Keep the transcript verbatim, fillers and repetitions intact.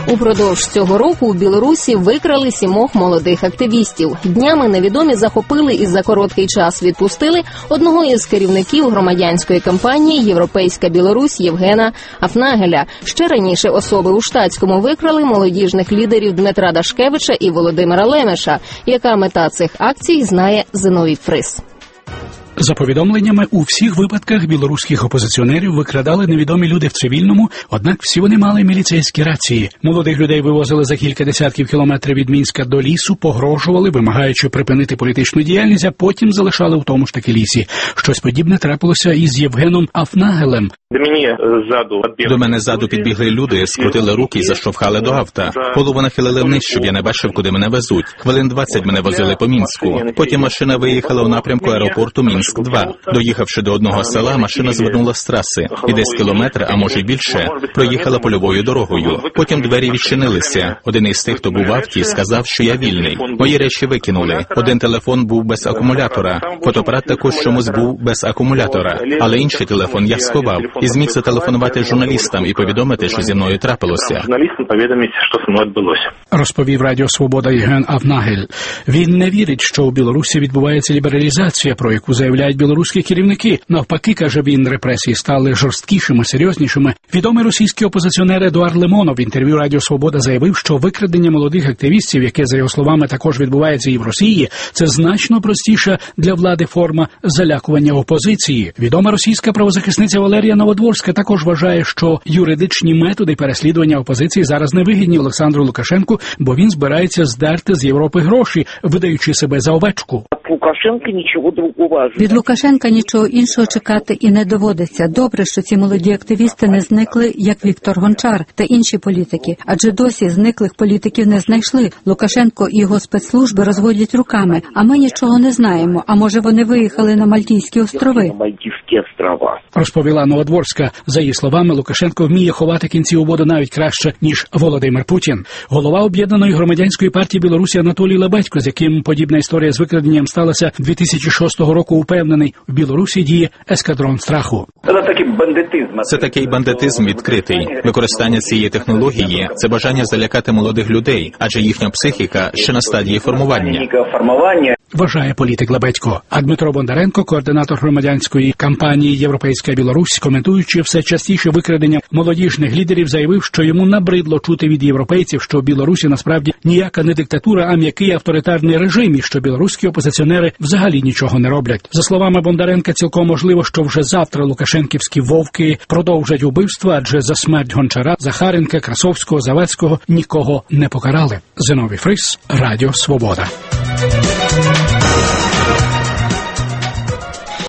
Упродовж цього року у Білорусі викрали сімох молодих активістів. Днями невідомі захопили і за короткий час відпустили одного із керівників громадянської кампанії «Європейська Білорусь» Євгена Афнагеля. Ще раніше особи у штатському викрали молодіжних лідерів Дмитра Дашкевича і Володимира Лемеша. Яка мета цих акцій, знає Зиновій Фрис. За повідомленнями, у всіх випадках білоруських опозиціонерів викрадали невідомі люди в цивільному, однак всі вони мали міліцейські рації. Молодих людей вивозили за кілька десятків кілометрів від Мінська до лісу, погрожували, вимагаючи припинити політичну діяльність, а потім залишали в тому ж таки лісі. Щось подібне трапилося із Євгеном Афнагелем. До мене ззаду підбігли люди, скрутили руки і заштовхали до авто. Голову нахилили вниз, щоб я не бачив, куди мене везуть. Хвилин двадцять мене возили по Мінську. Потім машина виїхала у напрямку аеропорту Мінськ два. Доїхавши до одного села, машина звернула з траси. І десь кілометр, а може й більше, проїхала польовою дорогою. Потім двері відчинилися. Один із тих, хто був в авті, сказав, що я вільний. Мої речі викинули. Один телефон був без акумулятора. Фотоапарат також чомусь був без акумулятора. Але інший телефон я сховав. І зміг зателефонувати журналістам і повідомити, що зі мною трапилося. Розповів Радіо Свобода Євген Афнагель. Він не вірить, що у Білорусі відбувається лібералізація, про яку заявляють білоруські керівники. Навпаки, каже він, репресії стали жорсткішими, серйознішими. Відомий російський опозиціонер Едуард Лимонов в інтерв'ю Радіо Свобода заявив, що викрадення молодих активістів, яке, за його словами, також відбувається і в Росії, це значно простіша для влади форма залякування опозиції. Відома російська правозахисниця Валерія Новодворська також вважає, що юридичні методи переслідування опозиції зараз невигідні Олександру Лукашенку, бо він збирається здерти з Європи гроші, видаючи себе за овечку. Лукашенка нічого другого. Від Лукашенка нічого іншого чекати і не доводиться. Добре, що ці молоді активісти не зникли, як Віктор Гончар та інші політики, адже досі зниклих політиків не знайшли. Лукашенко і його спецслужби розводять руками, а ми нічого не знаємо. А може вони виїхали на Мальтійські острови? Розповіла Новодворська. За її словами, Лукашенко вміє ховати кінці у воду навіть краще, ніж Володимир Путін. Голова Об'єднаної громадянської партії Білорусі Анатолій Лебедько, з яким подібна історія з викраденням сталася дві тисячі шостого року, упевнений, в Білорусі діє ескадрон страху. Це такий бандитизм відкритий. Використання цієї технології – це бажання залякати молодих людей, адже їхня психіка ще на стадії формування. Вважає політик Лебедько. А Дмитро Бондаренко, координатор громадянської кампанії «Європейська Білорусь», коментуючи все частіше викрадення молодіжних лідерів, заявив, що йому набридло чути від європейців, що в Білорусі насправді ніяка не диктатура, а м'який авторитарний режим, і що білоруські опозиціонери взагалі нічого не роблять. За словами Бондаренка, цілком можливо, що вже завтра лукашенківські вовки продовжать убивства, адже за смерть Гончара, Захаренка, Красовського, Завадського нікого не покарали. Зиновій Фрис, Радіо Свобода.